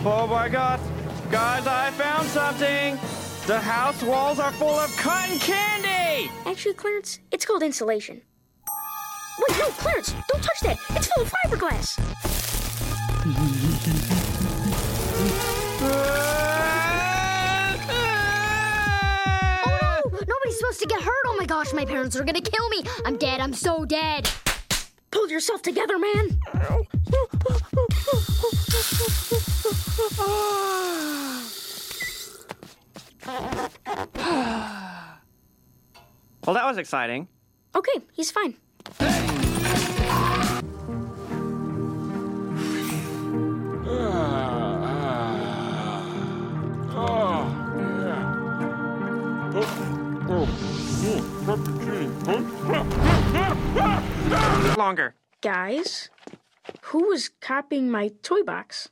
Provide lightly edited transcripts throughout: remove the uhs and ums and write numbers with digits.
Oh my God. Guys, I found something. The house walls are full of cotton candy. Actually, Clarence, it's called insulation. Wait, no, Clarence, don't touch that. It's full of fiberglass. Oh no! Nobody's supposed to get hurt. Oh my gosh, my parents are gonna kill me. I'm dead. I'm so dead. Pull yourself together, man. Well, that was exciting. Okay, he's fine. Longer. Guys, who was copying my toy box?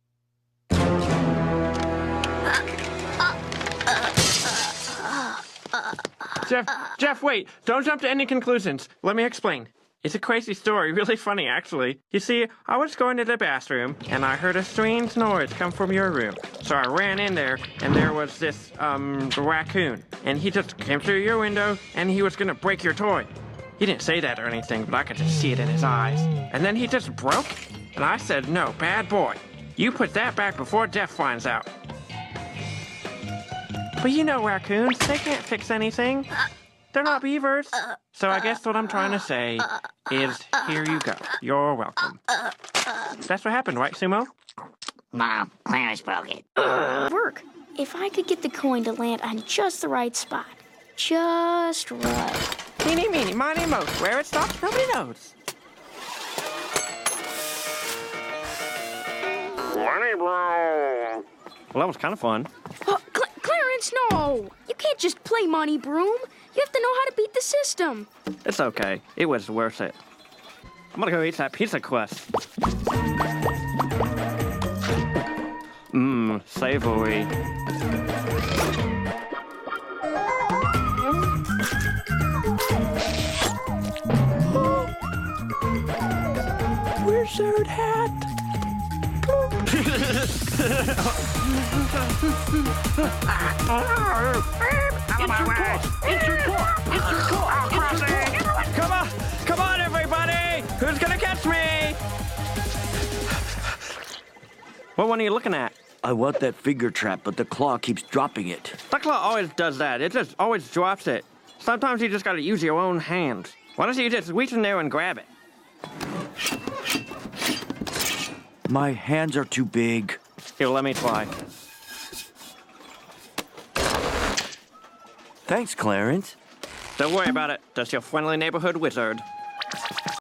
Jeff, wait. Don't jump to any conclusions. Let me explain. It's a crazy story, really funny, actually. You see, I was going to the bathroom, and I heard a strange noise come from your room. So I ran in there, and there was this, raccoon. And he just came through your window, and he was gonna break your toy. He didn't say that or anything, but I could just see it in his eyes. And then he just broke, and I said, no, bad boy. You put that back before Jeff finds out. But you know raccoons, they can't fix anything. They're not beavers. So I guess what I'm trying to say is, here you go. You're welcome. That's what happened, right, Sumo? Mom, Clarence broke it. Work. If I could get the coin to land on just the right spot. Just right. Meeny, meeny, miny, mo. Where it stops, nobody knows. Well, that was kind of fun. Oh, Clarence, no! You can't just play Money Broom. You have to know how to beat the system. It's okay. It was worth it. I'm gonna go eat that pizza crust. Mmm, savory. Wizard hat. Come on, everybody! Who's gonna catch me? What one are you looking at? I want that finger trap, but the claw keeps dropping it. The claw always does that. It just always drops it. Sometimes you just gotta use your own hands. Why don't you just reach in there and grab it? My hands are too big. Here, let me try. Thanks, Clarence. Don't worry about it. Just your friendly neighborhood wizard.